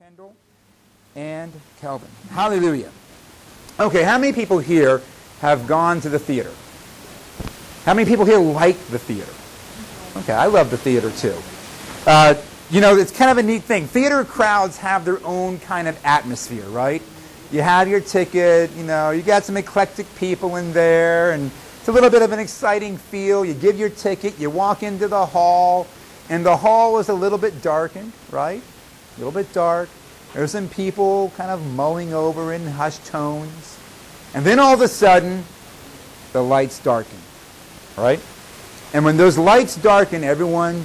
Randall and Kelvin. Hallelujah. Okay, how many people here have gone to the theater? How many people here like the theater? Okay, I love the theater too. It's kind of a neat thing. Theater crowds have their own kind of atmosphere, right? You have your ticket, you got some eclectic people in there, and it's a little bit of an exciting feel. You give your ticket, you walk into the hall, and the hall is a little bit darkened, right? A little bit dark. There's some people kind of mulling over in hushed tones. And then all of a sudden, the lights darken, right? And when those lights darken, everyone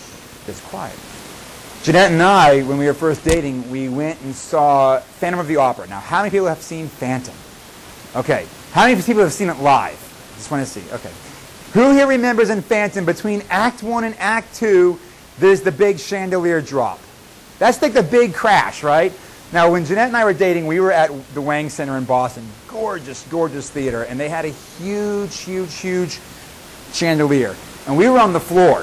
is quiet. Jeanette and I, when we were first dating, we went and saw Phantom of the Opera. Now, how many people have seen Phantom? Okay. How many people have seen it live? Just want to see. Okay. Who here remembers in Phantom, between Act 1 and Act 2, there's the big chandelier drop? That's like the big crash, right? Now, when Jeanette and I were dating, we were at the Wang Center in Boston. Gorgeous, gorgeous theater. And they had a huge, huge, huge chandelier. And we were on the floor.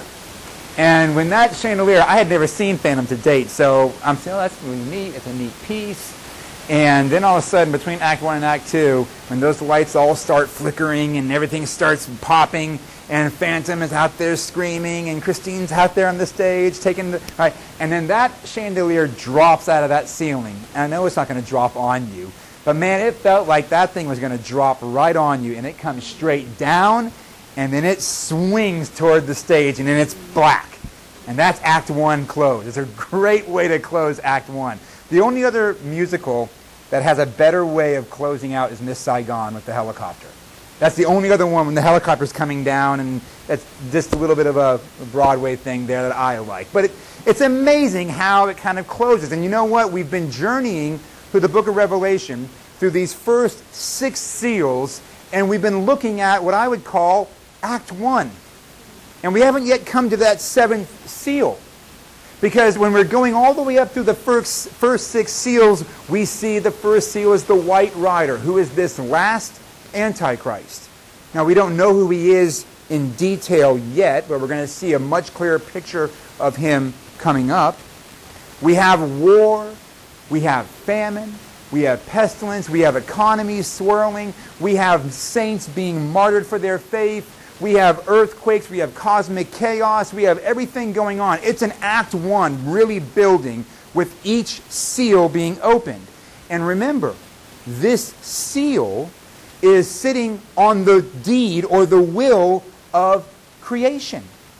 And when that chandelier, I had never seen Phantom to date, so I'm saying, oh, that's really neat. It's a neat piece. And then all of a sudden, between Act 1 and Act 2, when those lights all start flickering and everything starts popping, and Phantom is out there screaming, and Christine's out there on the stage taking the... Right, and then that chandelier drops out of that ceiling. And I know it's not going to drop on you, but man, it felt like that thing was going to drop right on you, and it comes straight down, and then it swings toward the stage, and then it's black. And that's Act 1 closed. It's a great way to close Act 1. The only other musical that has a better way of closing out is Miss Saigon with the helicopter. That's the only other one when the helicopter's coming down, and that's just a little bit of a Broadway thing there that I like. But it's amazing how it kind of closes. And you know what? We've been journeying through the book of Revelation through these first 6 seals, and we've been looking at what I would call Act 1. And we haven't yet come to that 7th seal. Because when we're going all the way up through the first 6 seals, we see the first seal is the White Rider, who is this last Antichrist. Now, we don't know who he is in detail yet, but we're going to see a much clearer picture of him coming up. We have war, we have famine, we have pestilence, we have economies swirling, we have saints being martyred for their faith, we have earthquakes, we have cosmic chaos, we have everything going on. It's an Act 1 really building with each seal being opened. And remember, this seal is sitting on the deed or the will of creation.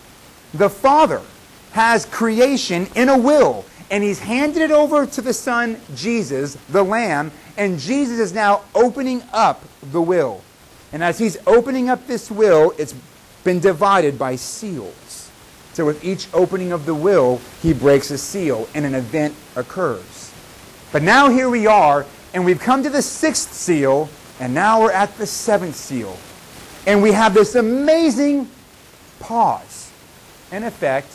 The Father has creation in a will, and he's handed it over to the Son, Jesus, the Lamb, and Jesus is now opening up the will. And as he's opening up this will, it's been divided by seals. So with each opening of the will, he breaks a seal, and an event occurs. But now here we are, and we've come to the 6th seal, and now we're at the 7th seal. And we have this amazing pause. In effect,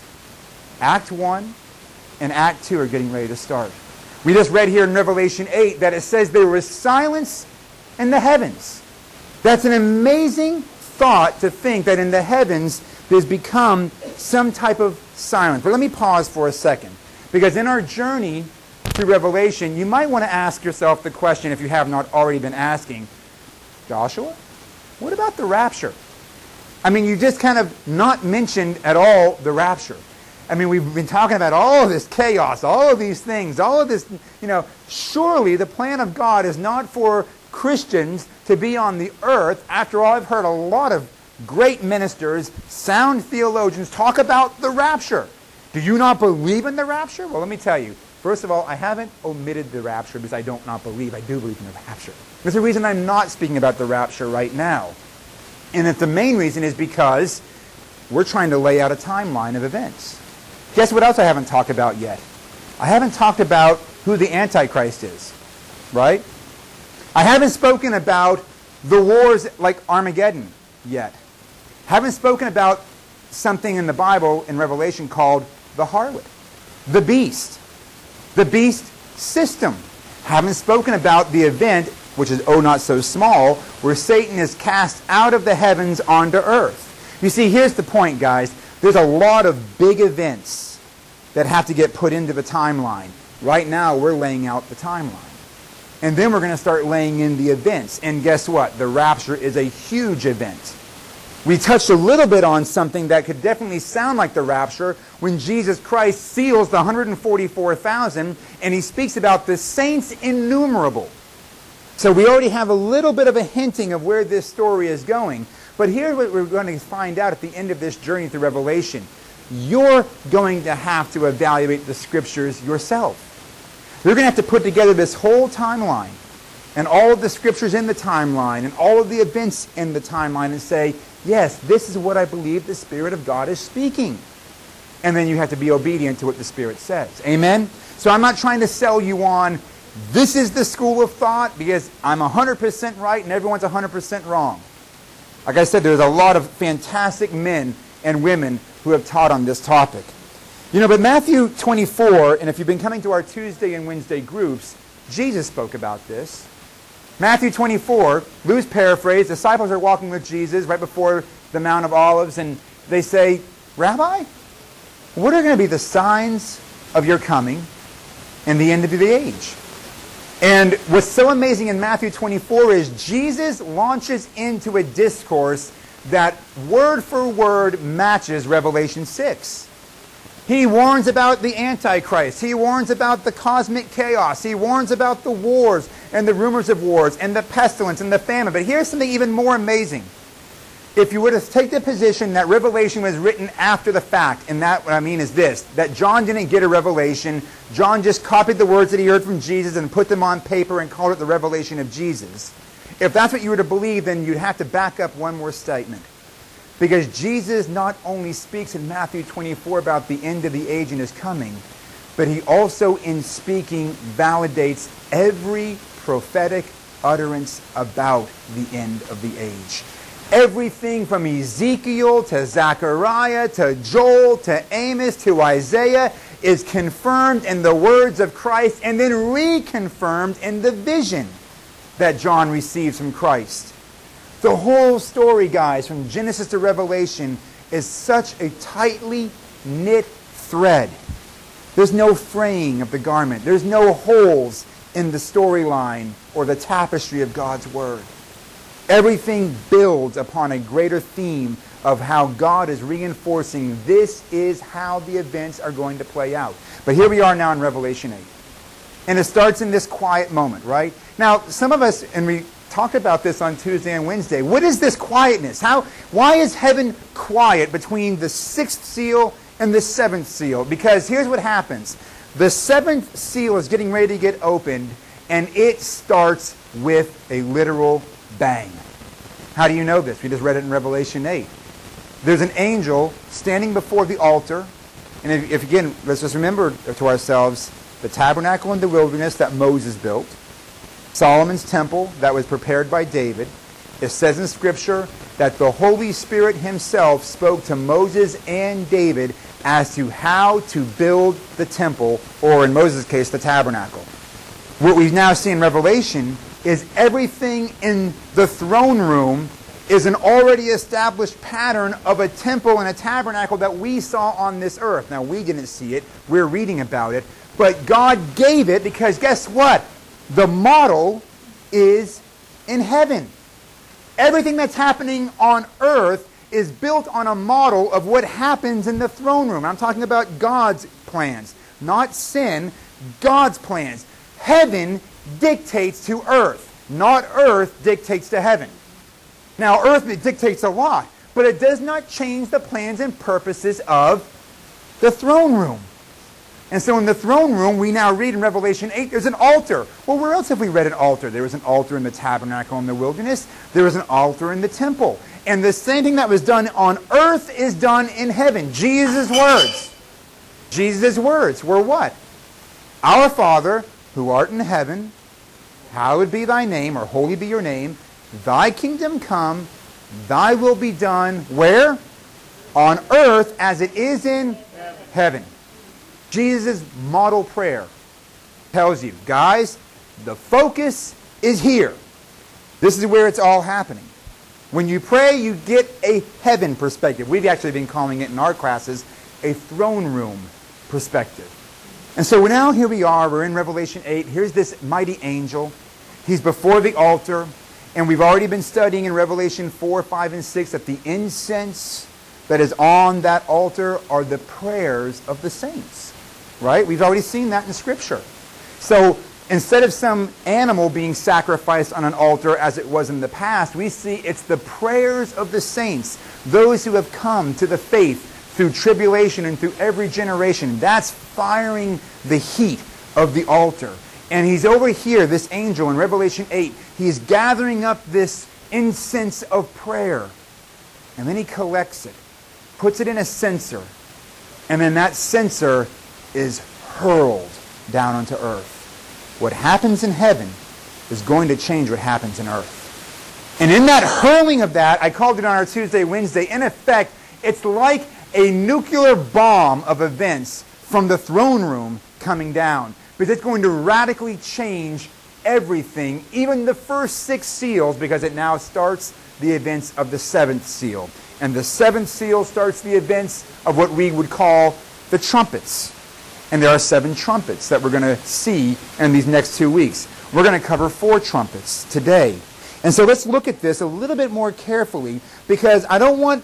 Act 1 and Act 2 are getting ready to start. We just read here in Revelation 8 that it says there was silence in the heavens. That's an amazing thought to think that in the heavens there's become some type of silence. But let me pause for a second. Because in our journey through Revelation, you might want to ask yourself the question, if you have not already been asking, Joshua, what about the rapture? I mean, you just kind of not mentioned at all the rapture. I mean, we've been talking about all of this chaos, all of these things, all of this, surely the plan of God is not for Christians to be on the earth. After all, I've heard a lot of great ministers, sound theologians talk about the rapture. Do you not believe in the rapture? Well, let me tell you. First of all, I haven't omitted the rapture because I don't not believe. I do believe in the rapture. There's a reason I'm not speaking about the rapture right now. And the main reason is because we're trying to lay out a timeline of events. Guess what else I haven't talked about yet? I haven't talked about who the Antichrist is, right? I haven't spoken about the wars like Armageddon yet. Haven't spoken about something in the Bible in Revelation called the harlot, the beast system. Haven't spoken about the event, which is oh not so small, where Satan is cast out of the heavens onto earth. You see, here's the point, guys. There's a lot of big events that have to get put into the timeline. Right now, we're laying out the timeline. And then we're going to start laying in the events. And guess what? The rapture is a huge event. We touched a little bit on something that could definitely sound like the rapture when Jesus Christ seals the 144,000 and he speaks about the saints innumerable. So we already have a little bit of a hinting of where this story is going. But here's what we're going to find out at the end of this journey through Revelation. You're going to have to evaluate the Scriptures yourself. You're going to have to put together this whole timeline and all of the Scriptures in the timeline and all of the events in the timeline and say, yes, this is what I believe the Spirit of God is speaking. And then you have to be obedient to what the Spirit says. Amen? So I'm not trying to sell you on, this is the school of thought because I'm 100% right and everyone's 100% wrong. Like I said, there's a lot of fantastic men and women who have taught on this topic. You know, but Matthew 24, and if you've been coming to our Tuesday and Wednesday groups, Jesus spoke about this. Matthew 24, loose paraphrase, disciples are walking with Jesus right before the Mount of Olives, and they say, Rabbi, what are going to be the signs of your coming and the end of the age? And what's so amazing in Matthew 24 is Jesus launches into a discourse that word for word matches Revelation 6. He warns about the Antichrist. He warns about the cosmic chaos. He warns about the wars and the rumors of wars and the pestilence and the famine. But here's something even more amazing. If you were to take the position that Revelation was written after the fact, and that what I mean is this, that John didn't get a revelation, John just copied the words that he heard from Jesus and put them on paper and called it the revelation of Jesus. If that's what you were to believe, then you'd have to back up one more statement. Because Jesus not only speaks in Matthew 24 about the end of the age and his coming, but he also in speaking validates every prophetic utterance about the end of the age. Everything from Ezekiel to Zechariah to Joel to Amos to Isaiah is confirmed in the words of Christ and then reconfirmed in the vision that John receives from Christ. The whole story, guys, from Genesis to Revelation is such a tightly knit thread. There's no fraying of the garment. There's no holes in the storyline or the tapestry of God's Word. Everything builds upon a greater theme of how God is reinforcing this is how the events are going to play out. But here we are now in Revelation 8. And it starts in this quiet moment, right? Now, some of us, and we talked about this on Tuesday and Wednesday. What is this quietness? Why is heaven quiet between the sixth seal and the seventh seal? Because here's what happens. The seventh seal is getting ready to get opened, and it starts with a literal bang. How do you know this? We just read it in Revelation 8. There's an angel standing before the altar. And if again, let's just remember to ourselves the tabernacle in the wilderness that Moses built, Solomon's temple that was prepared by David. It says in Scripture that the Holy Spirit himself spoke to Moses and David as to how to build the temple, or in Moses' case, the tabernacle. What we now see in Revelation is everything in the throne room is an already established pattern of a temple and a tabernacle that we saw on this earth. Now, we didn't see it. We're reading about it. But God gave it because guess what? The model is in heaven. Everything that's happening on earth is built on a model of what happens in the throne room. I'm talking about God's plans, not sin, God's plans. Heaven dictates to earth, not earth dictates to heaven. Now, earth dictates a lot, but it does not change the plans and purposes of the throne room. And so in the throne room, we now read in Revelation 8, there's an altar. Well, where else have we read an altar? There was an altar in the tabernacle in the wilderness. There was an altar in the temple. And the same thing that was done on earth is done in heaven. Jesus' words. Jesus' words were what? Our Father, who art in heaven, hallowed be thy name, or holy be your name. Thy kingdom come, thy will be done, where? On earth as it is in heaven. Jesus' model prayer tells you, guys, the focus is here. This is where it's all happening. When you pray, you get a heaven perspective. We've actually been calling it in our classes a throne room perspective. And so now here we are. We're in Revelation 8. Here's this mighty angel. He's before the altar. And we've already been studying in Revelation 4, 5, and 6 that the incense that is on that altar are the prayers of the saints. Right? We've already seen that in Scripture. So instead of some animal being sacrificed on an altar as it was in the past, we see it's the prayers of the saints, those who have come to the faith through tribulation and through every generation. That's firing the heat of the altar. And he's over here, this angel in Revelation 8, he's gathering up this incense of prayer. And then he collects it, puts it in a censer, and then that censer is hurled down onto earth. What happens in heaven is going to change what happens in earth. And in that hurling of that, I called it on our Tuesday, Wednesday, in effect, it's like a nuclear bomb of events from the throne room coming down. Because it's going to radically change everything, even the first 6 seals, because it now starts the events of the 7th seal. And the 7th seal starts the events of what we would call the trumpets. And there are 7 trumpets that we're going to see in these next 2 weeks. We're going to cover 4 trumpets today. And so let's look at this a little bit more carefully, because I don't want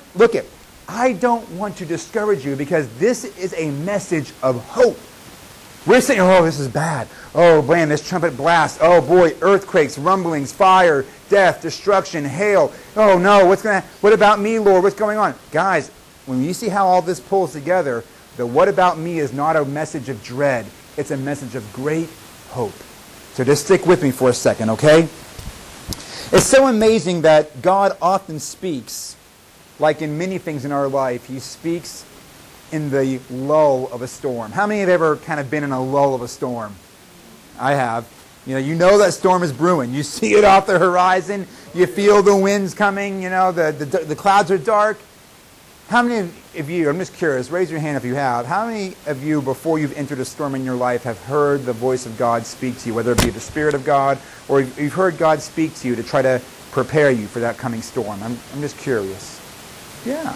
to discourage you, because this is a message of hope. We're saying, oh, this is bad. Oh, man, this trumpet blast. Oh, boy, earthquakes, rumblings, fire, death, destruction, hail. Oh, no, what about me, Lord? What's going on? Guys, when you see how all this pulls together, the what about me is not a message of dread. It's a message of great hope. So just stick with me for a second, okay? It's so amazing that God often speaks, like in many things in our life. He speaks in the lull of a storm. How many have ever kind of been in a lull of a storm? I have. You know that storm is brewing. You see it off the horizon. You feel the winds coming. The clouds are dark. How many of you, I'm just curious, raise your hand if you have, how many of you, before you've entered a storm in your life, have heard the voice of God speak to you, whether it be the Spirit of God, or you've heard God speak to you to try to prepare you for that coming storm? I'm just curious. Yeah.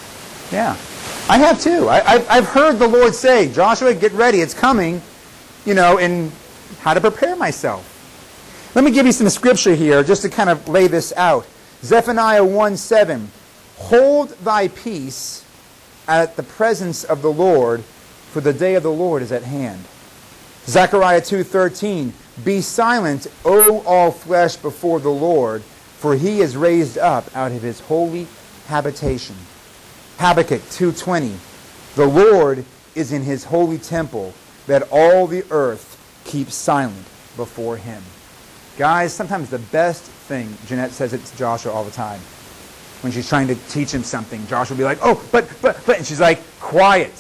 I have too. I've heard the Lord say, Joshua, get ready, it's coming, and how to prepare myself. Let me give you some scripture here just to kind of lay this out. Zephaniah 1:7. Hold thy peace at the presence of the Lord, for the day of the Lord is at hand. Zechariah 2:13. Be silent, O all flesh, before the Lord, for he is raised up out of his holy habitation. Habakkuk 2:20. The Lord is in his holy temple, that all the earth keeps silent before him. Guys, sometimes the best thing, Jeanette says it to Joshua all the time, when she's trying to teach him something, Joshua will be like, oh, but, and she's like, quiet.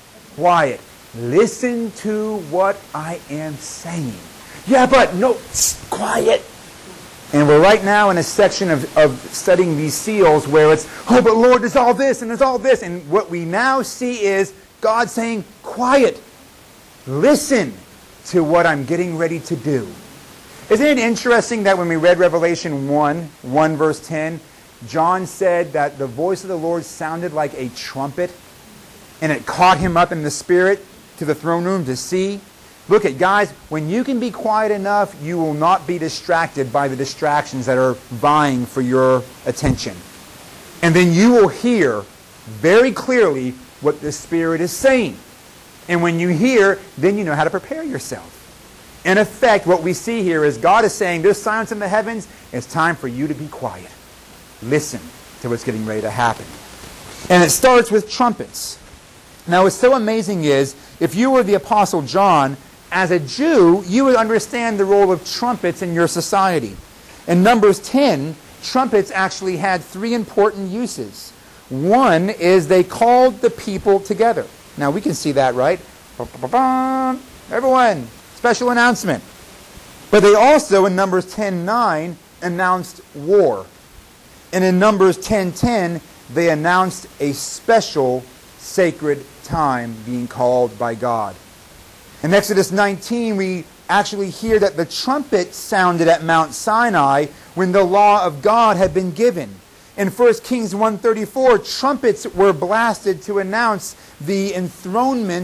Listen to what I am saying. Yeah, but no, quiet. And we're right now in a section of studying these seals where it's, oh, but Lord, there's all this and there's all this. And what we now see is God saying, quiet. Listen to what I'm getting ready to do. Isn't it interesting that when we read Revelation 1 verse 10, John said that the voice of the Lord sounded like a trumpet, and it caught him up in the Spirit to the throne room to see? Look at, guys, when you can be quiet enough, you will not be distracted by the distractions that are vying for your attention. And then you will hear very clearly what the Spirit is saying. And when you hear, then you know how to prepare yourself. In effect, what we see here is God is saying, there's silence in the heavens, it's time for you to be quiet. Listen to what's getting ready to happen. And it starts with trumpets. Now, what's so amazing is, if you were the Apostle John, as a Jew, you would understand the role of trumpets in your society. In Numbers 10, trumpets actually had 3 important uses. One is they called the people together. Now, we can see that, right? Everyone, special announcement. But they also, in Numbers 10:9, announced war. And in Numbers 10:10, they announced a special sacred time being called by God. In Exodus 19, we actually hear that the trumpet sounded at Mount Sinai when the law of God had been given. In 1 Kings 1:34, trumpets were blasted to announce the enthronement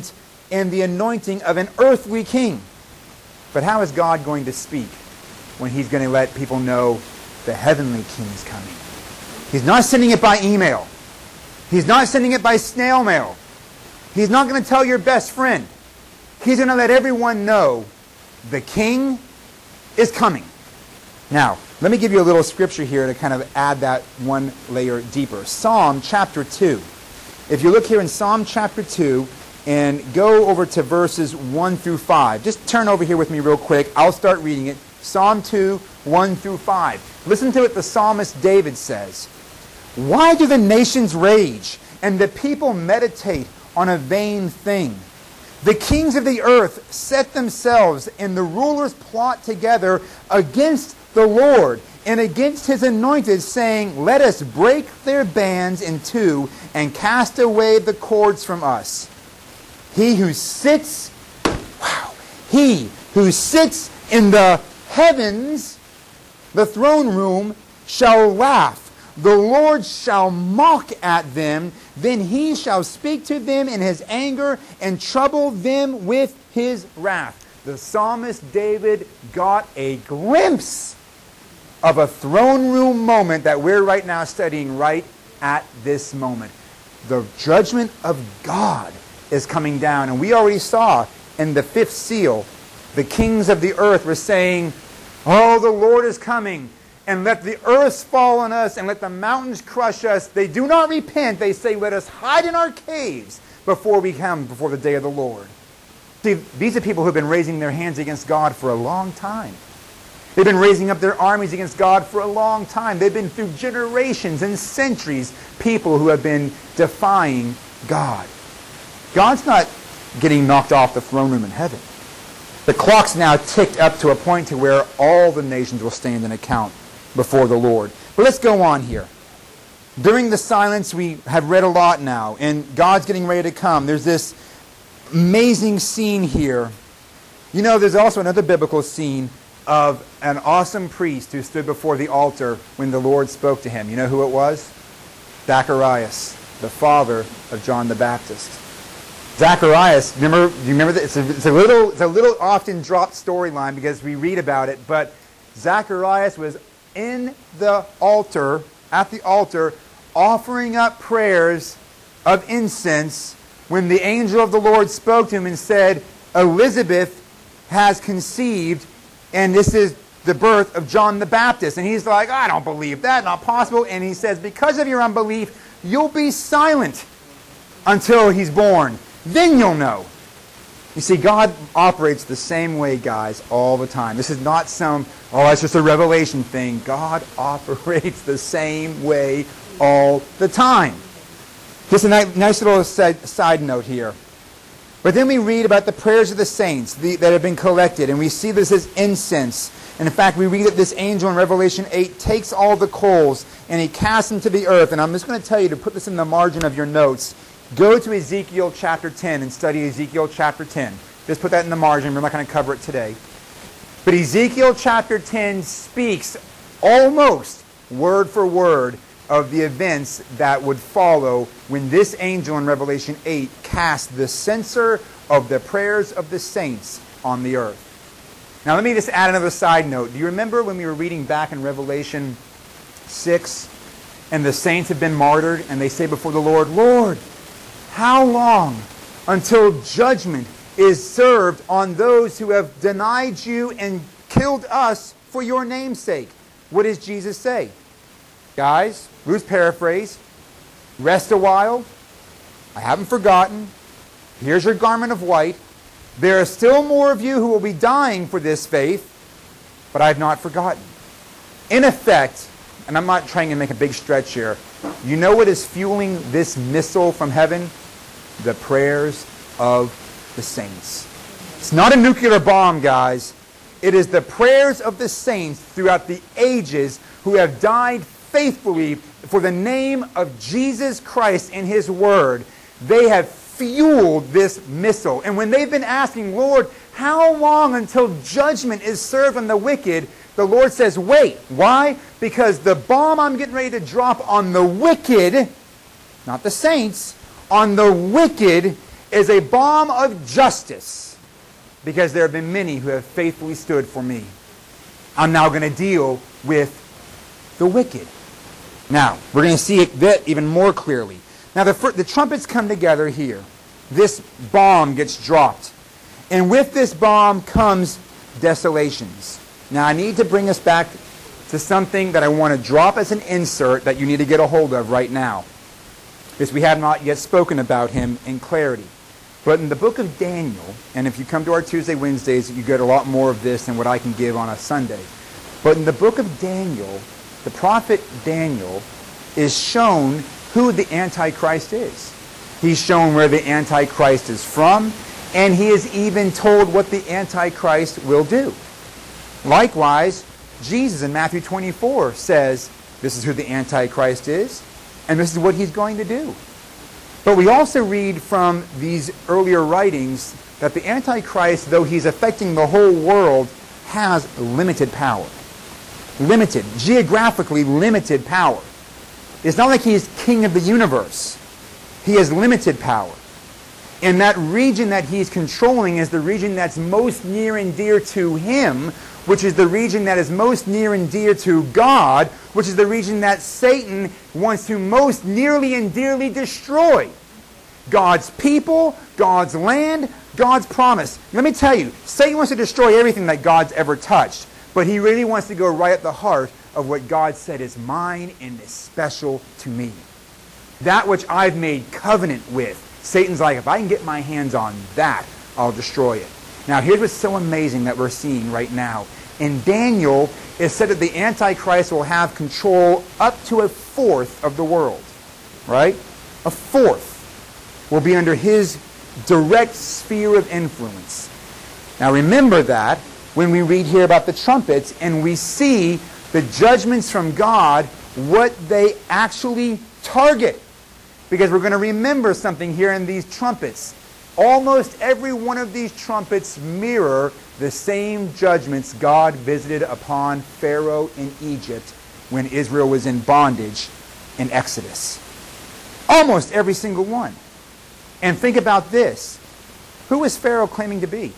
and the anointing of an earthly king. But how is God going to speak when he's going to let people know the heavenly king is coming? He's not sending it by email. He's not sending it by snail mail. He's not going to tell your best friend. He's going to let everyone know the king is coming. Now, let me give you a little scripture here to kind of add that one layer deeper. Psalm chapter 2. If you look here in Psalm chapter 2 and go over to verses 1 through 5. Just turn over here with me real quick. I'll start reading it. Psalm 2, 1 through 5. Listen to what the psalmist David says. Why do the nations rage and the people meditate on a vain thing? The kings of the earth set themselves and the rulers plot together against the Lord and against his anointed, saying, let us break their bands in two and cast away the cords from us. He who sits in the heavens, the throne room, shall laugh. The Lord shall mock at them. Then he shall speak to them in his anger and trouble them with his wrath. The psalmist David got a glimpse of a throne room moment that we're right now studying right at this moment. The judgment of God is coming down. And we already saw in the fifth seal, the kings of the earth were saying, oh, the Lord is coming. And let the earth fall on us, and let the mountains crush us. They do not repent. They say, let us hide in our caves before we come before the day of the Lord. See, these are people who have been raising their hands against God for a long time. They've been raising up their armies against God for a long time. They've been through generations and centuries, people who have been defying God. God's not getting knocked off the throne room in heaven. The clock's now ticked up to a point to where all the nations will stand and account before the Lord. But let's go on here. During the silence, we have read a lot now, and God's getting ready to come. There's this amazing scene here. You know, there's also another biblical scene of an awesome priest who stood before the altar when the Lord spoke to him. You know who it was? Zacharias, the father of John the Baptist. Zacharias, do you remember that? It's a little often dropped storyline because we read about it, but Zacharias was in the altar, at the altar, offering up prayers of incense when the angel of the Lord spoke to him and said, Elizabeth has conceived, and this is the birth of John the Baptist. And he's like, I don't believe that, not possible. And he says, because of your unbelief, you'll be silent until he's born. Then you'll know. You see, God operates the same way, guys, all the time. This is not some, it's just a revelation thing. God operates the same way all the time. Just a nice little side note here. But then we read about the prayers of the saints that have been collected, and we see this as incense. And in fact, we read that this angel in Revelation 8 takes all the coals and he casts them to the earth. And I'm just going to tell you to put this in the margin of your notes. Go to Ezekiel chapter 10 and study Ezekiel chapter 10. Just put that in the margin. We're not going to cover it today. But Ezekiel chapter 10 speaks almost word for word of the events that would follow when this angel in Revelation 8 cast the censer of the prayers of the saints on the earth. Now let me just add another side note. Do you remember when we were reading back in Revelation 6 and the saints have been martyred and they say before the Lord, Lord, how long until judgment is served on those who have denied you and killed us for your name's sake? What does Jesus say? Guys, loose paraphrase, rest a while. I haven't forgotten. Here's your garment of white. There are still more of you who will be dying for this faith, but I have not forgotten. In effect, and I'm not trying to make a big stretch here, you know what is fueling this missile from heaven? The prayers of the saints. It's not a nuclear bomb, guys. It is the prayers of the saints throughout the ages who have died faithfully for the name of Jesus Christ and His Word. They have fueled this missile. And when they've been asking, Lord, how long until judgment is served on the wicked? The Lord says, wait. Why? Because the bomb I'm getting ready to drop on the wicked, not the saints, on the wicked is a balm of justice, because there have been many who have faithfully stood for me. I'm now going to deal with the wicked. Now, we're going to see it even more clearly. Now, the trumpets come together here. This bomb gets dropped. And with this bomb comes desolations. Now, I need to bring us back to something that I want to drop as an insert that you need to get a hold of right now, because we have not yet spoken about him in clarity. But in the book of Daniel, and if you come to our Tuesday, Wednesdays, you get a lot more of this than what I can give on a Sunday. But in the book of Daniel, the prophet Daniel is shown who the Antichrist is. He's shown where the Antichrist is from, and he is even told what the Antichrist will do. Likewise, Jesus in Matthew 24 says, this is who the Antichrist is, and this is what he's going to do. But we also read from these earlier writings that the Antichrist, though he's affecting the whole world, has limited power. Limited, geographically limited power. It's not like he's king of the universe. He has limited power. And that region that he's controlling is the region that's most near and dear to him, which is the region that is most near and dear to God, which is the region that Satan wants to most nearly and dearly destroy. God's people, God's land, God's promise. Let me tell you, Satan wants to destroy everything that God's ever touched, but he really wants to go right at the heart of what God said is mine and is special to me. That which I've made covenant with. Satan's like, if I can get my hands on that, I'll destroy it. Now, here's what's so amazing that we're seeing right now. In Daniel, it said that the Antichrist will have control up to a fourth of the world. Right? A fourth will be under his direct sphere of influence. Now, remember that when we read here about the trumpets and we see the judgments from God, what they actually target. Because we're going to remember something here in these trumpets. Almost every one of these trumpets mirror the same judgments God visited upon Pharaoh in Egypt when Israel was in bondage in Exodus. Almost every single one. And think about this. Who is Pharaoh claiming to be?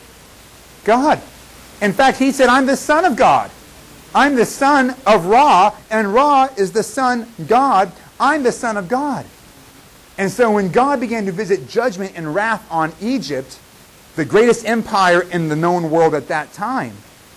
God. In fact, he said, I'm the son of God. I'm the son of Ra, and Ra is the son God. I'm the son of God. And so when God began to visit judgment and wrath on Egypt, the greatest empire in the known world at that time,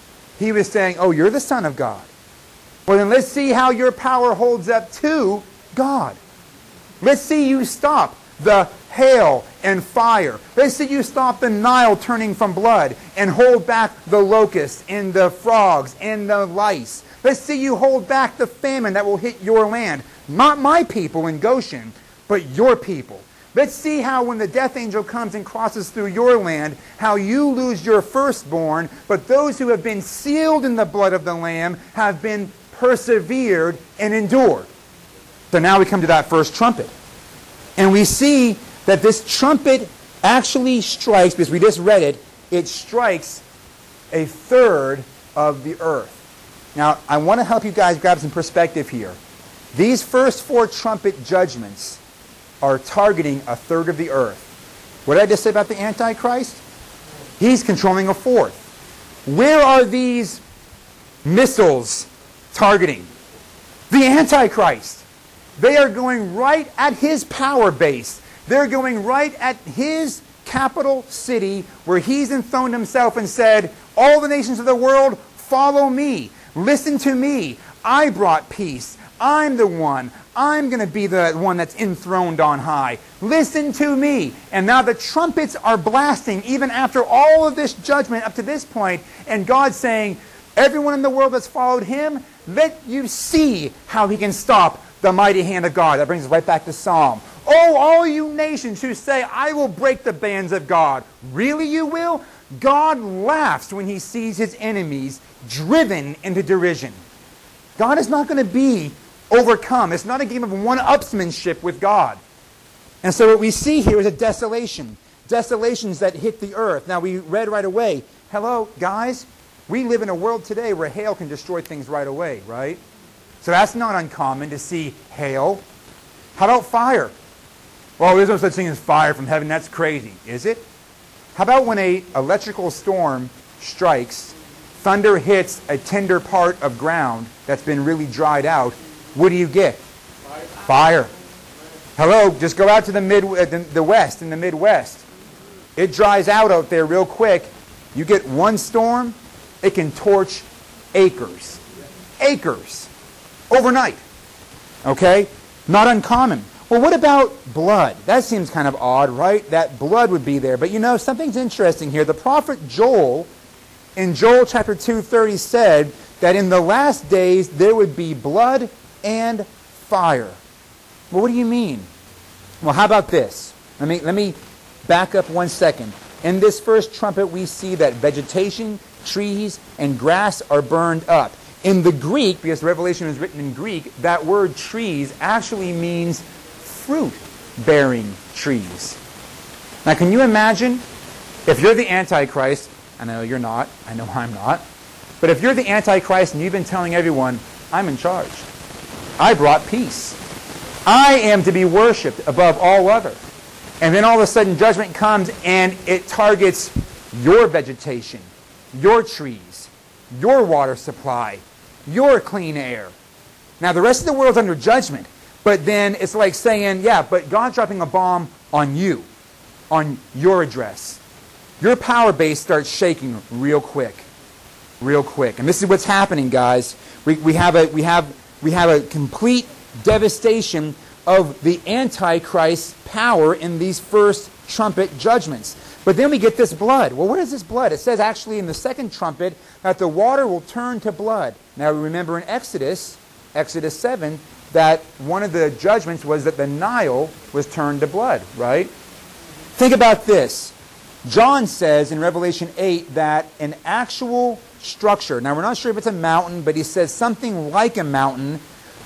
he was saying, oh, you're the son of God. Well, then let's see how your power holds up to God. Let's see you stop the hail and fire. Let's see you stop the Nile turning from blood and hold back the locusts and the frogs and the lice. Let's see you hold back the famine that will hit your land. Not my people in Goshen, but your people. Let's see how when the death angel comes and crosses through your land, how you lose your firstborn, but those who have been sealed in the blood of the Lamb have been persevered and endured. So now we come to that first trumpet. And we see that this trumpet actually strikes, because we just read it, it strikes a third of the earth. Now, I want to help you guys grab some perspective here. These first four trumpet judgments are targeting a third of the earth. What did I just say about the Antichrist? He's controlling a fourth. Where are these missiles targeting? The Antichrist. They are going right at his power base. They're going right at his capital city where he's enthroned himself and said, all the nations of the world, follow me. Listen to me. I brought peace. I'm the one. I'm going to be the one that's enthroned on high. Listen to me. And now the trumpets are blasting even after all of this judgment up to this point. And God's saying, everyone in the world that's followed him, let you see how he can stop the mighty hand of God. That brings us right back to Psalm. Oh, all you nations who say, I will break the bands of God. Really you will? God laughs when he sees his enemies driven into derision. God is not going to be overcome. It's not a game of one-upsmanship with God. And so what we see here is a desolation. Desolations that hit the earth. Now we read right away, hello, guys, we live in a world today where hail can destroy things right away, right? So that's not uncommon to see hail. How about fire? Well, there's no such thing as fire from heaven. That's crazy. Is it? How about when an electrical storm strikes, thunder hits a tender part of ground that's been really dried out, what do you get? Fire. Hello, just go out to the west, in the Midwest. It dries out there real quick. You get one storm, it can torch acres. Acres. Overnight. Okay? Not uncommon. Well, what about blood? That seems kind of odd, right? That blood would be there. But you know, something's interesting here. The prophet Joel, in Joel chapter 2:30, said that in the last days there would be blood and fire. Well, what do you mean? Well, how about this? Let me back up 1 second. In this first trumpet, we see that vegetation, trees, and grass are burned up. In the Greek, because Revelation is written in Greek, that word trees actually means fruit-bearing trees. Now, can you imagine if you're the Antichrist? I know you're not. I know I'm not. But if you're the Antichrist and you've been telling everyone, I'm in charge. I brought peace. I am to be worshipped above all other. And then all of a sudden judgment comes and it targets your vegetation, your trees, your water supply, your clean air. Now the rest of the world's under judgment. But then it's like saying, yeah, but God's dropping a bomb on you, on your address. Your power base starts shaking real quick. Real quick. And this is what's happening, guys. We have a complete devastation of the Antichrist's power in these first trumpet judgments. But then we get this blood. Well, what is this blood? It says actually in the second trumpet that the water will turn to blood. Now remember in Exodus 7, that one of the judgments was that the Nile was turned to blood, right? Think about this. John says in Revelation 8 that an actual structure, now we're not sure if it's a mountain, but he says something like a mountain,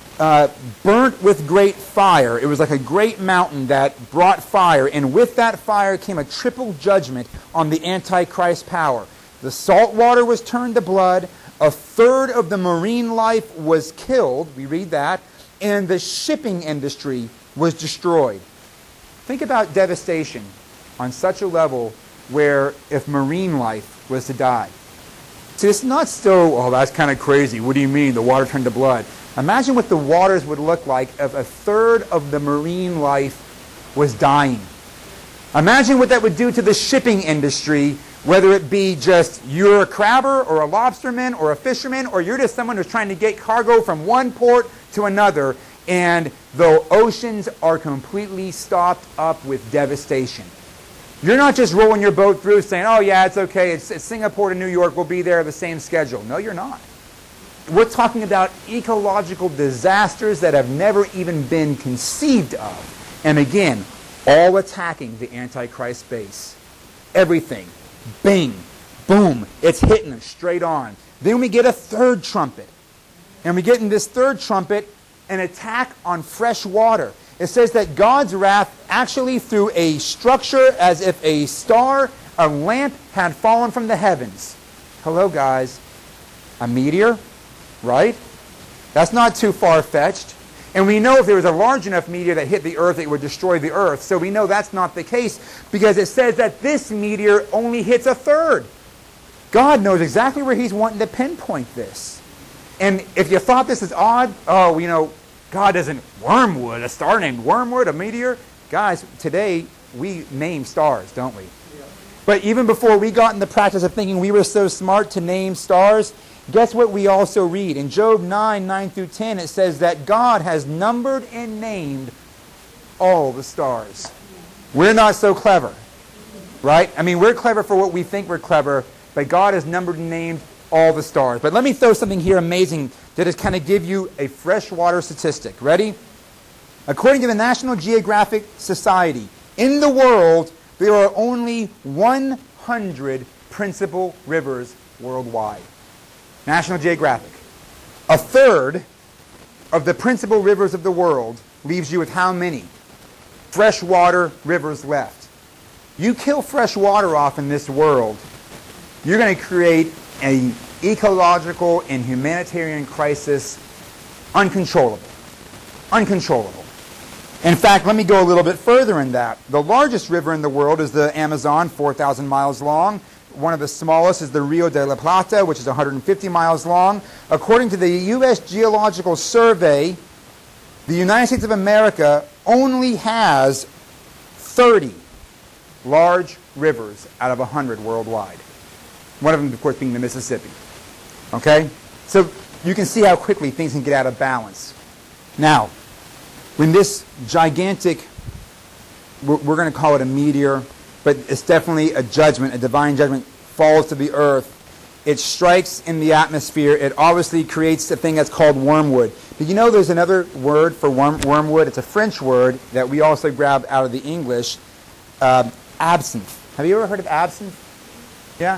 burnt with great fire. It was like a great mountain that brought fire, and with that fire came a triple judgment on the Antichrist power. The salt water was turned to blood, a third of the marine life was killed, we read that, and the shipping industry was destroyed. Think about devastation on such a level where if marine life was to die. See, it's not still, oh, that's kind of crazy. What do you mean, the water turned to blood? Imagine what the waters would look like if a third of the marine life was dying. Imagine what that would do to the shipping industry, whether it be just you're a crabber or a lobsterman or a fisherman, or you're just someone who's trying to get cargo from one port to another, and the oceans are completely stopped up with devastation. You're not just rolling your boat through saying, oh yeah, it's okay, it's Singapore to New York, we'll be there the same schedule. No, you're not. We're talking about ecological disasters that have never even been conceived of. And again, all attacking the Antichrist base. Everything. Bing. Boom. It's hitting them straight on. Then we get a third trumpet. And we get in this third trumpet an attack on fresh water. It says that God's wrath actually through a structure as if a star, a lamp had fallen from the heavens. Hello, guys. A meteor, right? That's not too far-fetched. And we know if there was a large enough meteor that hit the earth, it would destroy the earth. So we know that's not the case because it says that this meteor only hits a third. God knows exactly where he's wanting to pinpoint this. And if you thought this is odd, oh, you know, God isn't Wormwood, a star named Wormwood, a meteor. Guys, today we name stars, don't we? Yeah. But even before we got in the practice of thinking we were so smart to name stars, guess what we also read? In Job 9 through 10, it says that God has numbered and named all the stars. We're not so clever, right? I mean, we're clever for what we think we're clever, but God has numbered and named all the stars. But let me throw something here amazing to just kind of give you a freshwater statistic. Ready? According to the National Geographic Society, in the world, there are only 100 principal rivers worldwide. National Geographic. A third of the principal rivers of the world leaves you with how many freshwater rivers left? You kill fresh water off in this world, you're going to create an ecological and humanitarian crisis uncontrollable. Uncontrollable. In fact, let me go a little bit further in that. The largest river in the world is the Amazon, 4,000 miles long. One of the smallest is the Rio de la Plata, which is 150 miles long. According to the U.S. Geological Survey, the United States of America only has 30 large rivers out of 100 worldwide. One of them, of course, being the Mississippi. Okay? So you can see how quickly things can get out of balance. Now, when this gigantic, we're going to call it a meteor, but it's definitely a judgment, a divine judgment, falls to the earth, it strikes in the atmosphere. It obviously creates a thing that's called wormwood. Did you know there's another word for wormwood? It's a French word that we also grabbed out of the English, absinthe. Have you ever heard of absinthe? Yeah?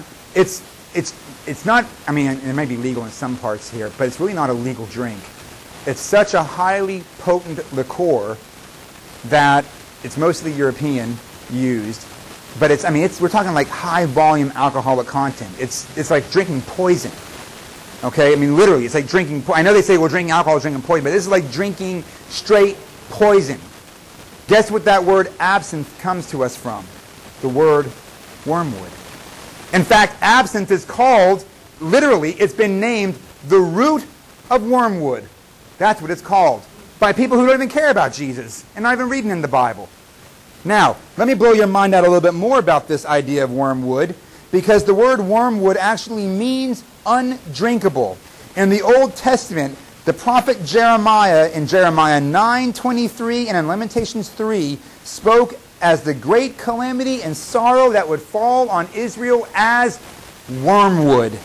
It's not, I mean, it may be legal in some parts here, but it's really not a legal drink. It's such a highly potent liqueur that it's mostly European used, but we're talking like high volume alcoholic content. It's like drinking poison. Okay, I mean literally, it's like drinking. I know they say well, drinking alcohol is drinking poison, but this is like drinking straight poison. Guess what that word absinthe comes to us from? The word wormwood. In fact, absinthe is called, literally, it's been named the root of wormwood. That's what it's called. By people who don't even care about Jesus and not even reading in the Bible. Now, let me blow your mind out a little bit more about this idea of wormwood, because the word wormwood actually means undrinkable. In the Old Testament, the prophet Jeremiah, in Jeremiah 9:23 and in Lamentations 3, spoke as the great calamity and sorrow that would fall on Israel as wormwood.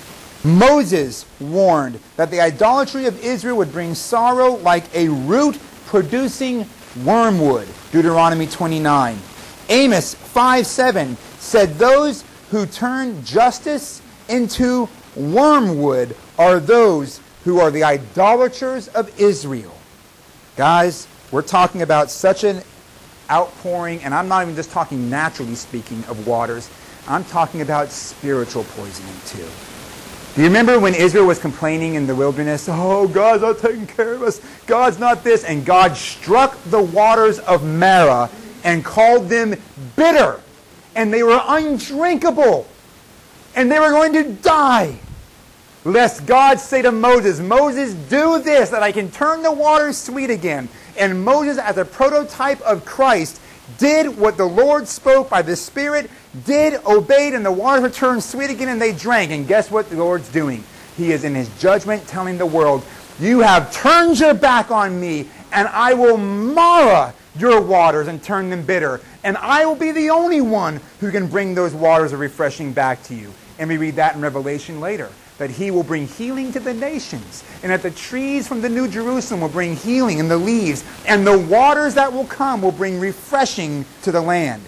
Moses warned that the idolatry of Israel would bring sorrow like a root producing wormwood. Deuteronomy 29. Amos 5:7 said those who turn justice into wormwood are those who are the idolaters of Israel. Guys, we're talking about such an outpouring, and I'm not even just talking naturally speaking of waters. I'm talking about spiritual poisoning too. Do you remember when Israel was complaining in the wilderness? Oh, God's not taking care of us. God's not this. And God struck the waters of Marah and called them bitter. And they were undrinkable. And they were going to die. Lest God say to Moses, Moses, do this, that I can turn the waters sweet again. And Moses, as a prototype of Christ, did what the Lord spoke by the Spirit, obeyed, and the waters were turned sweet again, and they drank. And guess what the Lord's doing? He is in His judgment telling the world, you have turned your back on me, and I will Mara your waters and turn them bitter. And I will be the only one who can bring those waters of refreshing back to you. And we read that in Revelation later, that He will bring healing to the nations, and that the trees from the New Jerusalem will bring healing in the leaves, and the waters that will come will bring refreshing to the land.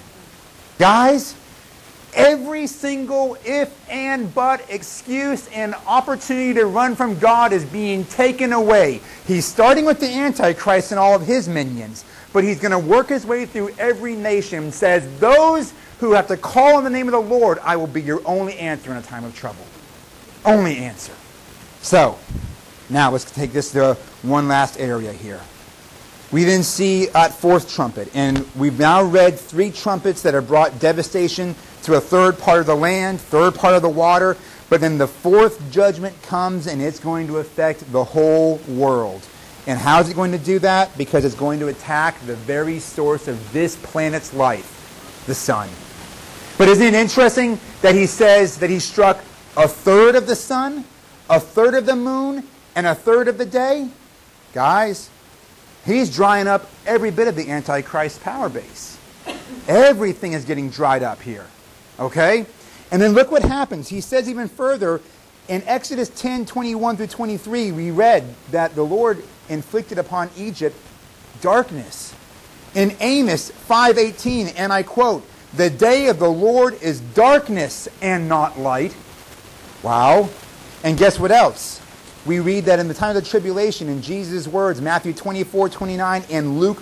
Guys, every single if and but excuse and opportunity to run from God is being taken away. He's starting with the Antichrist and all of his minions, but He's going to work His way through every nation and says, those who have to call on the name of the Lord, I will be your only answer in a time of trouble. Only answer. So, now let's take this to one last area here. We then see at fourth trumpet, and we've now read 3 trumpets that have brought devastation to a third part of the land, third part of the water, but then the fourth judgment comes and it's going to affect the whole world. And how is it going to do that? Because it's going to attack the very source of this planet's life, the sun. But isn't it interesting that He says that He struck a third of the sun, a third of the moon, and a third of the day? Guys, He's drying up every bit of the Antichrist power base. Everything is getting dried up here. Okay? And then look what happens. He says even further, in Exodus 10:21 through 23, we read that the Lord inflicted upon Egypt darkness. In Amos 5:18, and I quote, the day of the Lord is darkness and not light. Wow. And guess what else? We read that in the time of the tribulation, in Jesus' words, Matthew 24:29 and Luke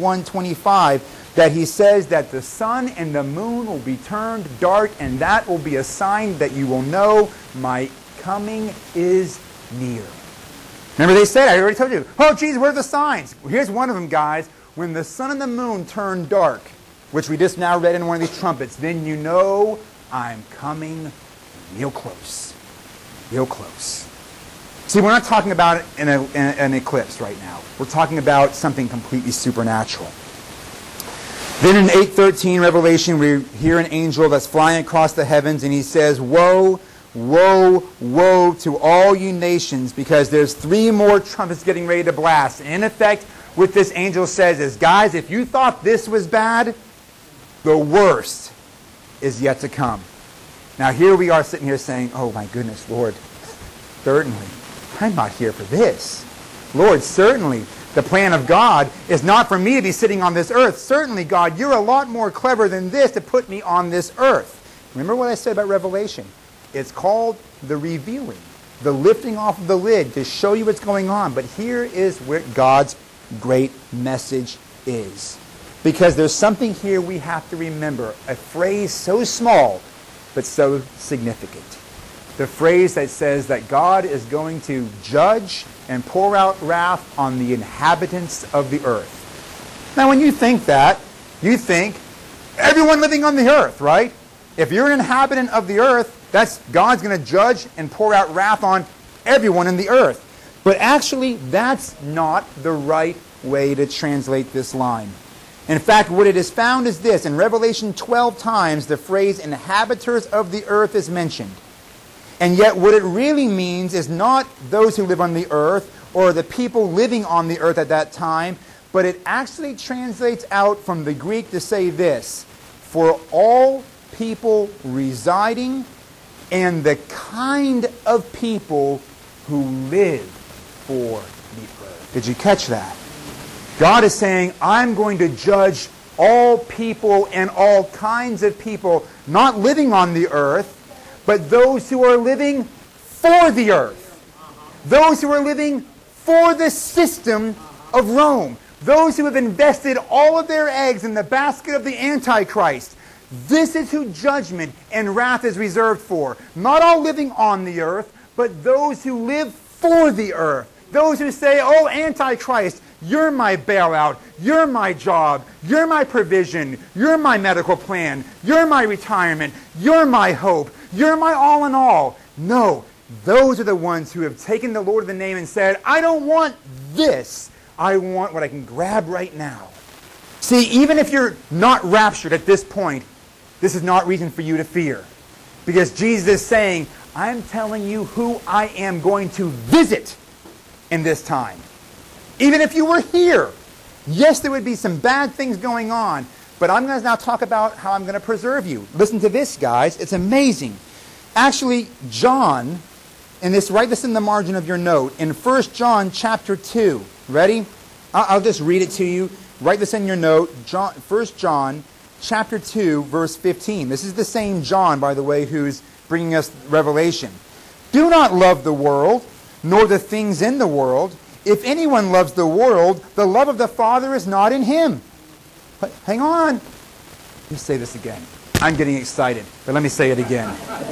21:25, that He says that the sun and the moon will be turned dark, and that will be a sign that you will know my coming is near. Remember they said, I already told you, oh, Jesus, what are the signs? Well, here's one of them, guys. when the sun and the moon turn dark, which we just now read in one of these trumpets, then you know I'm coming real close. Real close. See, we're not talking about an eclipse right now. We're talking about something completely supernatural. Then in 8:13 Revelation, we hear an angel that's flying across the heavens, and he says, "Woe, woe, woe to all you nations, because there's 3 more trumpets getting ready to blast." And in effect, what this angel says is, guys, if you thought this was bad, the worst is yet to come. Now here we are sitting here saying, oh my goodness, Lord, certainly, I'm not here for this. Lord, certainly, the plan of God is not for me to be sitting on this earth. Certainly, God, you're a lot more clever than this to put me on this earth. Remember what I said about Revelation? It's called the revealing, the lifting off of the lid to show you what's going on. But here is where God's great message is. Because there's something here we have to remember, a phrase so small but so significant. The phrase that says that God is going to judge and pour out wrath on the inhabitants of the earth. Now, when you think that, you think everyone living on the earth, right? If you're an inhabitant of the earth, that's God's going to judge and pour out wrath on everyone in the earth. But actually, that's not the right way to translate this line. In fact, what it is found is this. In Revelation 12 times, the phrase inhabitants of the earth is mentioned. And yet what it really means is not those who live on the earth or the people living on the earth at that time, but it actually translates out from the Greek to say this: for all people residing and the kind of people who live for the earth. Did you catch that? God is saying, I'm going to judge all people and all kinds of people not living on the earth, but those who are living for the earth. Those who are living for the system of Rome. Those who have invested all of their eggs in the basket of the Antichrist. This is who judgment and wrath is reserved for. Not all living on the earth, but those who live for the earth. Those who say, oh, Antichrist, you're my bailout, you're my job, you're my provision, you're my medical plan, you're my retirement, you're my hope, you're my all in all. No, those are the ones who have taken the Lord of the name and said, I don't want this. I want what I can grab right now. See, even if you're not raptured at this point, this is not reason for you to fear. Because Jesus is saying, I'm telling you who I am going to visit in this time. Even if you were here, yes, there would be some bad things going on, but I'm going to now talk about how I'm going to preserve you. Listen to this, guys. It's amazing. Actually, John, and write this in the margin of your note, in 1 John chapter 2. Ready? I'll just read it to you. Write this in your note. 1 John chapter 2, verse 15. This is the same John, by the way, who's bringing us Revelation. Do not love the world, nor the things in the world. If anyone loves the world, the love of the Father is not in him. But hang on. Let me say this again. I'm getting excited, but let me say it again.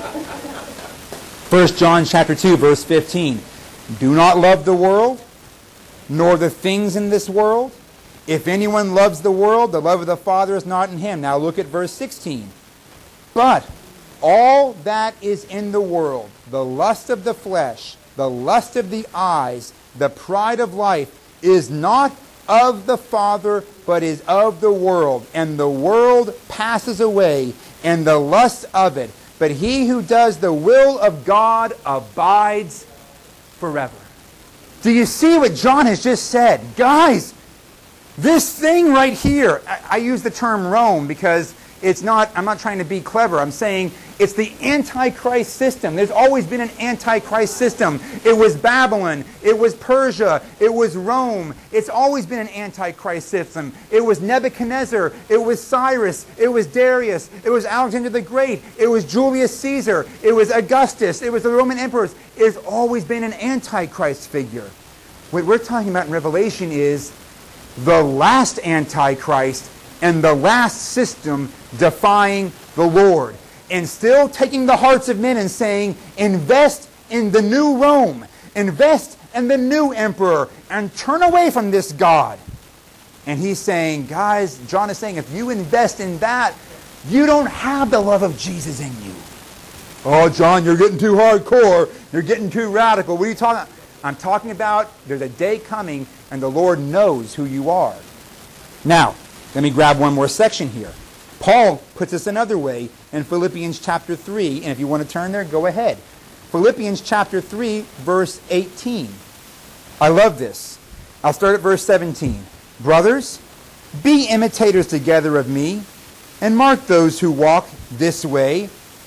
1 John chapter 2, verse 15. Do not love the world, nor the things in this world. If anyone loves the world, the love of the Father is not in him. Now look at verse 16. But all that is in the world, the lust of the flesh, the lust of the eyes, the pride of life, is not of the Father, but is of the world. And the world passes away, and the lust of it. But he who does the will of God abides forever. Do you see what John has just said? Guys, this thing right here, I use the term Rome because it's not, I'm not trying to be clever. I'm saying it's the Antichrist system. There's always been an Antichrist system. It was Babylon. It was Persia. It was Rome. It's always been an Antichrist system. It was Nebuchadnezzar. It was Cyrus. It was Darius. It was Alexander the Great. It was Julius Caesar. It was Augustus. It was the Roman emperors. It's always been an Antichrist figure. What we're talking about in Revelation is the last Antichrist and the last system defying the Lord. And still taking the hearts of men and saying, invest in the new Rome. Invest in the new emperor. And turn away from this God. And he's saying, guys, John is saying, if you invest in that, you don't have the love of Jesus in you. Oh, John, you're getting too hardcore. You're getting too radical. What are you talking about? I'm talking about there's a day coming and the Lord knows who you are. Now, let me grab one more section here. Paul puts this another way in Philippians chapter 3. And if you want to turn there, go ahead. Philippians chapter 3, verse 18. I love this. I'll start at verse 17. Brothers, be imitators together of me, and mark those who walk this way,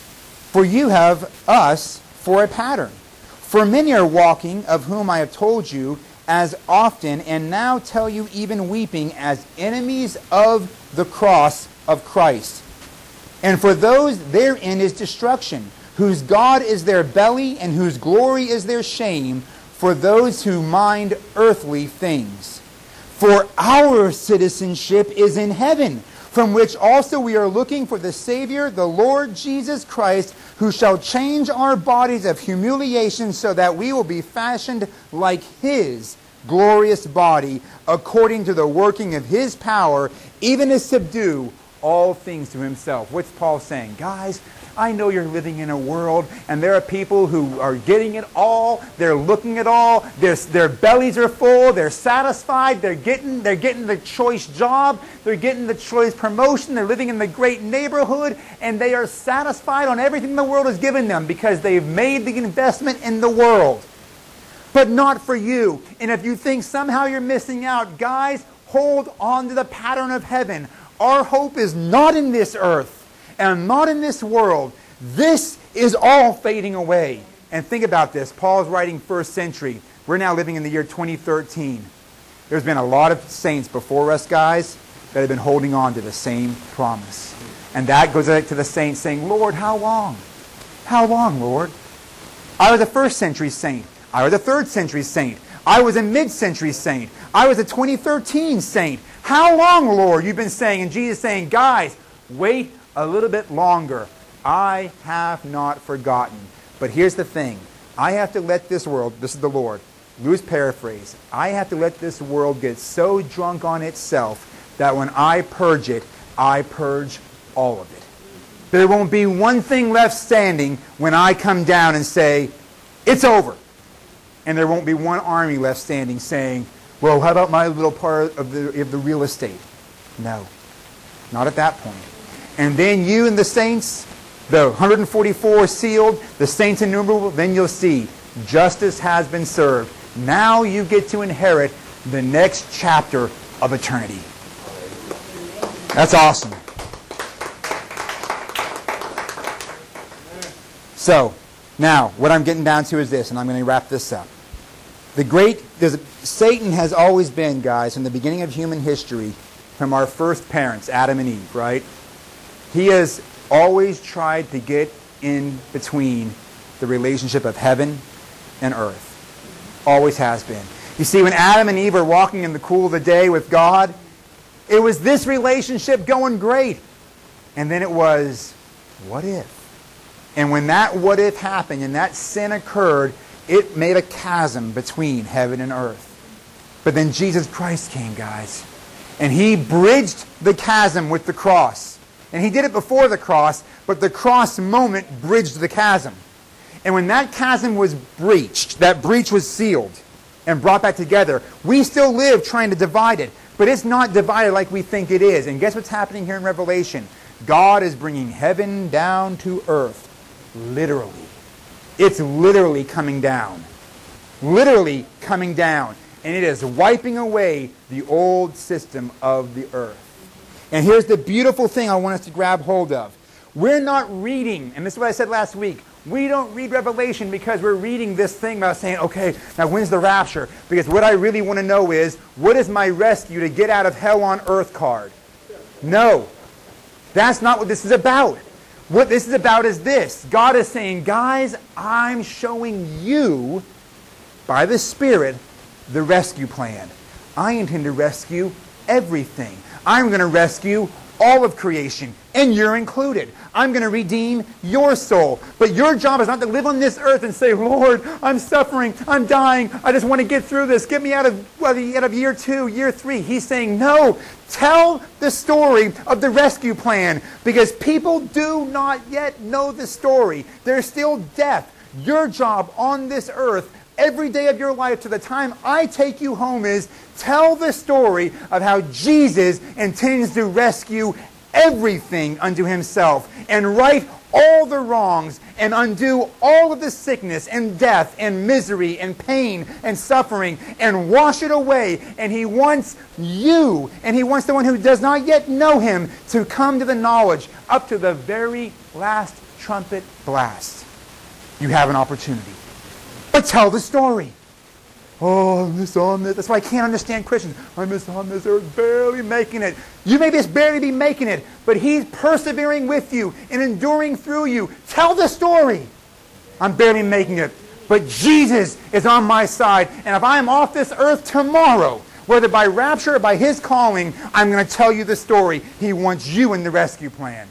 for you have us for a pattern. For many are walking, of whom I have told you, as often, and now tell you even weeping, as enemies of the cross of Christ. And for those therein is destruction, whose God is their belly, and whose glory is their shame, for those who mind earthly things. For our citizenship is in heaven, from which also we are looking for the Savior, the Lord Jesus Christ, who shall change our bodies of humiliation so that we will be fashioned like His glorious body, according to the working of His power, even to subdue all things to Himself. What's Paul saying? Guys, I know you're living in a world, and there are people who are getting it all. They're looking at all. Their bellies are full. They're satisfied. They're getting the choice job. They're getting the choice promotion. They're living in the great neighborhood, and they are satisfied on everything the world has given them because they've made the investment in the world. But not for you. And if you think somehow you're missing out, guys, hold on to the pattern of heaven. Our hope is not in this earth and not in this world. This is all fading away. And think about this. Paul's writing first century. We're now living in the year 2013. There's been a lot of saints before us, guys, that have been holding on to the same promise. And that goes back to the saints saying, Lord, how long? How long, Lord? I was a first century saint. I was a third century saint. I was a mid-century saint. I was a 2013 saint. How long, Lord? You've been saying, and Jesus saying, guys, wait a little bit longer. I have not forgotten. But here's the thing. I have to let this world, this is the Lord, loose paraphrase, I have to let this world get so drunk on itself that when I purge it, I purge all of it. There won't be one thing left standing when I come down and say, it's over. And there won't be one army left standing saying, well, how about my little part of the real estate? No, not at that point. And then you and the saints, the 144 sealed, the saints innumerable, then you'll see justice has been served. Now you get to inherit the next chapter of eternity. That's awesome. So, now, what I'm getting down to is this, and I'm going to wrap this up. Satan has always been, guys, from the beginning of human history, from our first parents, Adam and Eve, right? He has always tried to get in between the relationship of heaven and earth. Always has been. You see, when Adam and Eve were walking in the cool of the day with God, it was this relationship going great. And then it was, what if? And when that what if happened and that sin occurred, it made a chasm between heaven and earth. But then Jesus Christ came, guys. And He bridged the chasm with the cross. And He did it before the cross, but the cross moment bridged the chasm. And when that chasm was breached, that breach was sealed and brought back together, we still live trying to divide it. But it's not divided like we think it is. And guess what's happening here in Revelation? God is bringing heaven down to earth. Literally. It's literally coming down. Literally coming down. And it is wiping away the old system of the earth. And here's the beautiful thing I want us to grab hold of. We're not reading, and this is what I said last week, we don't read Revelation because we're reading this thing about saying, okay, now when's the rapture? Because what I really want to know is, what is my rescue to get out of hell on earth card? No. That's not what this is about. What this is about is this. God is saying, guys, I'm showing you, by the Spirit, the rescue plan. I intend to rescue everything. I'm going to rescue all of creation, and you're included. I'm going to redeem your soul. But your job is not to live on this earth and say, Lord, I'm suffering, I'm dying, I just want to get through this. Get me out of year 2, year 3. He's saying, no, tell the story of the rescue plan, because people do not yet know the story. There's still death. Your job on this earth, every day of your life to the time I take you home, is tell the story of how Jesus intends to rescue everything unto himself and right all the wrongs and undo all of the sickness and death and misery and pain and suffering and wash it away. And he wants you, and he wants the one who does not yet know him, to come to the knowledge up to the very last trumpet blast. You have an opportunity. But tell the story. Oh, I'm just on this. That's why I can't understand Christians. I'm just on this earth, barely making it. You may just barely be making it, but he's persevering with you and enduring through you. Tell the story. I'm barely making it, but Jesus is on my side. And if I'm off this earth tomorrow, whether by rapture or by his calling, I'm going to tell you the story. He wants you in the rescue plan.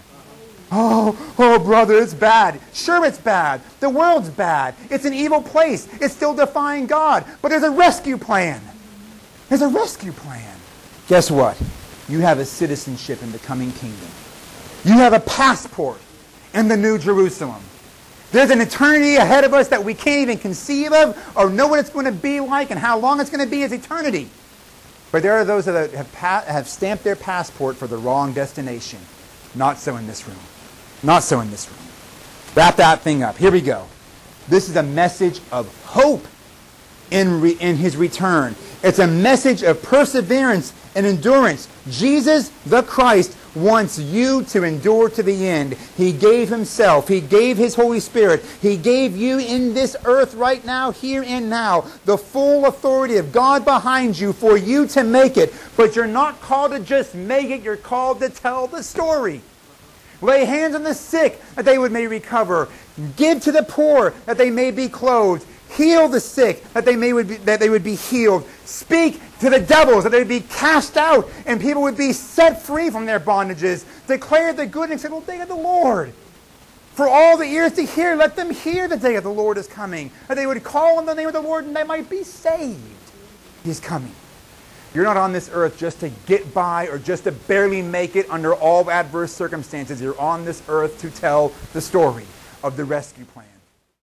Oh, brother, it's bad. Sure, it's bad. The world's bad. It's an evil place. It's still defying God. But there's a rescue plan. There's a rescue plan. Guess what? You have a citizenship in the coming kingdom. You have a passport in the New Jerusalem. There's an eternity ahead of us that we can't even conceive of or know what it's going to be like, and how long it's going to be is eternity. But there are those that have stamped their passport for the wrong destination. Not so in this room. Not so in this room. Wrap that thing up. Here we go. This is a message of hope in his return. It's a message of perseverance and endurance. Jesus, the Christ, wants you to endure to the end. He gave himself. He gave his Holy Spirit. He gave you in this earth right now, here and now, the full authority of God behind you for you to make it. But you're not called to just make it. You're called to tell the story. Lay hands on the sick that they may recover. Give to the poor that they may be clothed. Heal the sick that they would be healed. Speak to the devils that they would be cast out and people would be set free from their bondages. Declare the good and acceptable day of the Lord. For all the ears to hear, let them hear the day of the Lord is coming. That they would call on the name of the Lord and they might be saved. He's coming. You're not on this earth just to get by or just to barely make it under all adverse circumstances. You're on this earth to tell the story of the rescue plan.